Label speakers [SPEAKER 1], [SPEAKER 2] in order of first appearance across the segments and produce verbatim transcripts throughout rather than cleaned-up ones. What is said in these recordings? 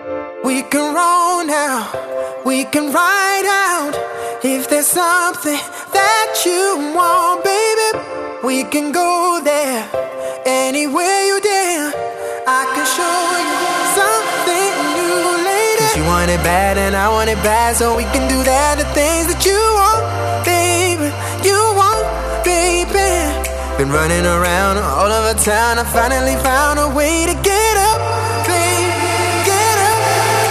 [SPEAKER 1] We can roll now, we can ride out. If there's something that you want, baby, we can go there. Anywhere you dare, I can show you something new, lady. Cause you want it bad and I want it bad, so we can do that, the things that you want, baby, you want, baby. Been running around all over town, I finally found a way to get up, baby, get up.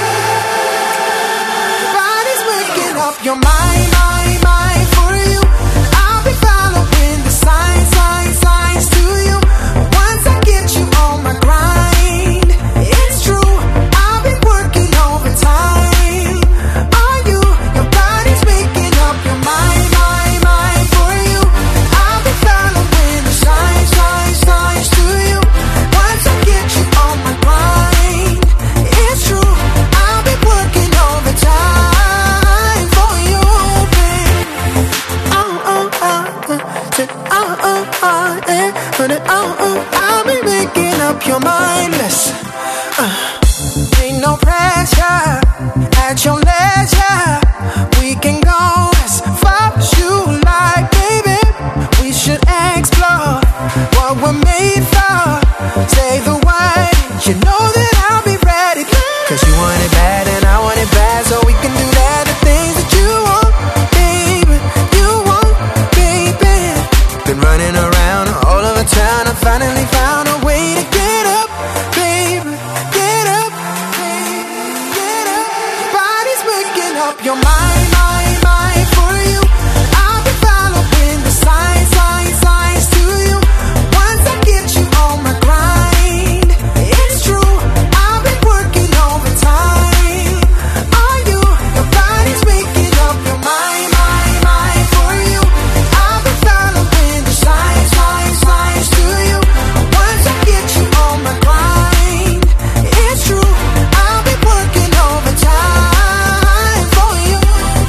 [SPEAKER 1] Body's waking up your mind, mind, mind for you. I'll be following the signs, signs, signs to you. Once I get you on my grind, it's true, I've been working overtime. Are you? Your body's waking up your mind, mind, mind for you. I'll be following the signs, signs, signs to you. Once I get you on my grind, it's true, I've been working overtime for you, babe. Oh, oh, oh, oh, oh, oh, eh, but it, oh, oh, I'll be making up your mind, listen. Uh, ain't no pressure, at your leisure. We can go as far as you like, baby. We should explore what we're made for. Say the word, you know that I'll be ready. Cause you want it bad and I want it bad, so we can do that, the things that you want, baby, you want, baby. Been running around all over town, I finally found a way to get up, baby, get up, baby, get up. Body's waking up your mind, mind, mind for you. I'll be following the signs, signs, signs to you. Once I get you on my grind, it's true, I've been working overtime. Are you? Your body's waking up your mind, mind, mind for you. I'll be following the signs, signs, signs to you. Once I get you on my grind, it's true, I'll be working overtime for you.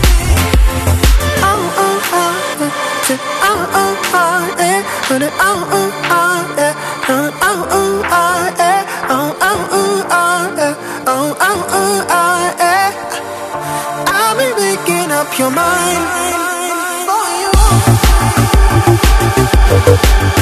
[SPEAKER 1] Oh, oh, oh, oh, oh, oh, eh, but it, oh, oh, oh, eh, oh, oh, oh, oh, eh, oh, oh, oh, oh, eh, oh, oh, oh, oh, eh. I'll be making up your mind for you.